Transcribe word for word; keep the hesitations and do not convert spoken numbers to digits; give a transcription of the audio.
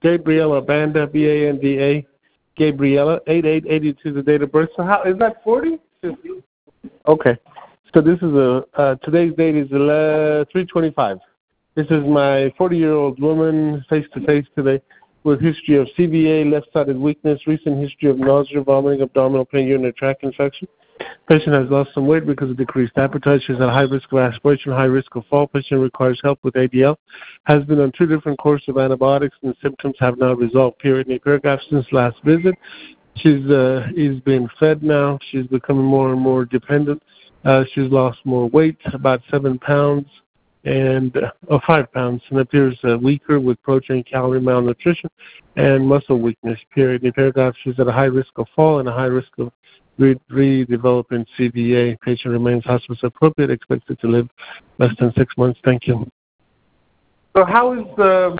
Gabriella Banda, B A N D A, Gabriella, eight eight eighty-two, the date of birth. So how, is that forty? Okay. So this is a, uh, today's date is three twenty-five. This is my forty-year-old woman face-to-face today with history of C V A, left-sided weakness, recent history of nausea, vomiting, abdominal pain, urinary tract infection. Patient has lost some weight because of decreased appetite. She's at high risk of aspiration, high risk of fall. Patient requires help with A D L. Has been on two different courses of antibiotics and symptoms have not resolved. Period. Any paragraph since last visit. She's uh, is being fed now. She's becoming more and more dependent. Uh, she's lost more weight, about seven pounds and uh, oh, five pounds, and appears uh, weaker with protein, calorie malnutrition, and muscle weakness. Period. In paragraph, she's at a high risk of fall and a high risk of re- redeveloping C V A. Patient remains hospice appropriate, expected to live less than six months. Thank you. So how is the